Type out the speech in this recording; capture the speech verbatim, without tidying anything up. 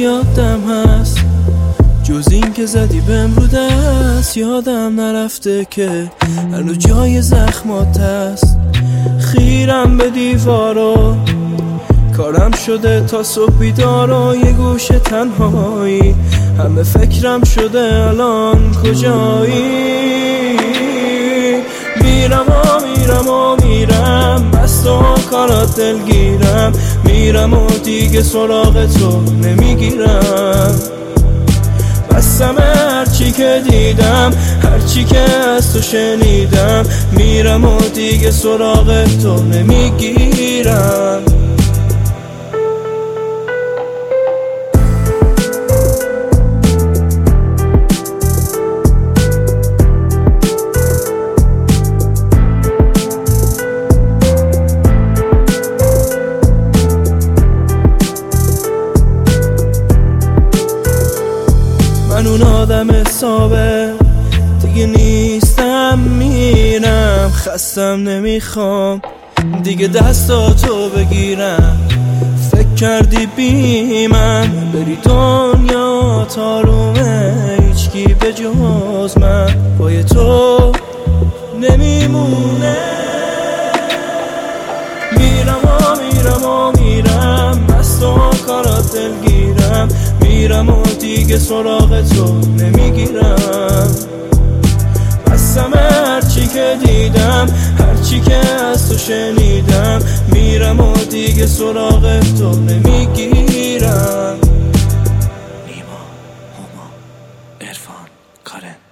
یادم هست جز این که زدی بهم رو دست. یادم نرفته که هنو جای زخمات هست. خیرم به دیوارا کارم شده تا صبح بیدارا. یه گوشه تنهایی همه فکرم شده الان کجایی. میرم و میرم و میرم مست و کارات دلگیرم. میرم و دیگه سراغ تو نمیگیرم. بستم هرچی که دیدم هرچی که از تو شنیدم. میرم و دیگه سراغ تو نمیگیرم. من اون آدم حسابه دیگه نیستم. میرم خستم نمیخوام دیگه دستاتو بگیرم. فکر کردی بی من بری دنیا تارومه. هیچکی به جز من پای تو نمیمونه. میرم و میرم و میرم مست و کارات دلگیرم. میرم و دیگه سراغ تو نمیگیرم. بستم هرچی که دیدم هرچی که از تو شنیدم. میرم و دیگه سراغ تو نمیگیرم. نیما، هما، عرفان، کارن